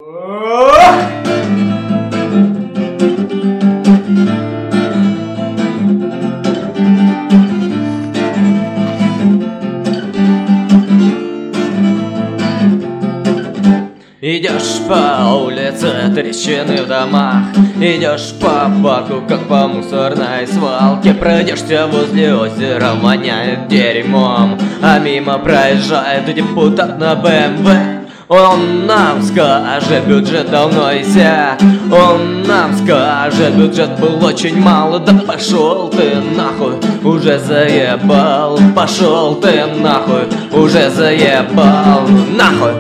Идешь по улице, трещины в домах. Идешь по парку, как по мусорной свалке. Пройдешься возле озера, воняет дерьмом. А мимо проезжает депутат на БМВ. Он нам скажет, бюджет давно иссяк. Он нам скажет, бюджет был очень мало. Да пошел ты нахуй, уже заебал. Пошел ты нахуй, уже заебал. Нахуй.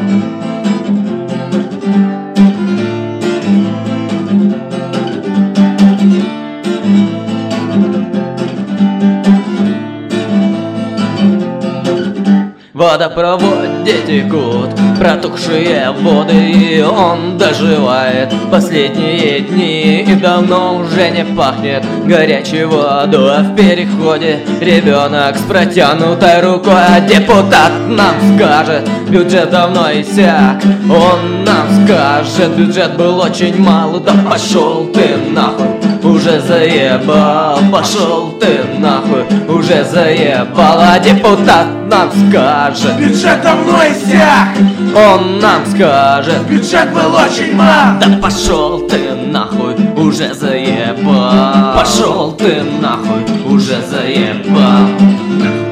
В водопроводе текут протухшие воды, и он доживает последние дни. И давно уже не пахнет горячей водой. А в переходе ребенок с протянутой рукой. А депутат нам скажет, бюджет давно иссяк. Он нам скажет, бюджет был очень мал. Да пошел ты нахуй, уже заебал. Пошел ты нахуй, уже заебал. А депутат нам скажет, бюджет давно иссяк. Он нам скажет, бюджет был очень мал. да пошел ты нахуй, уже заебал. Пошел ты нахуй, уже заебал.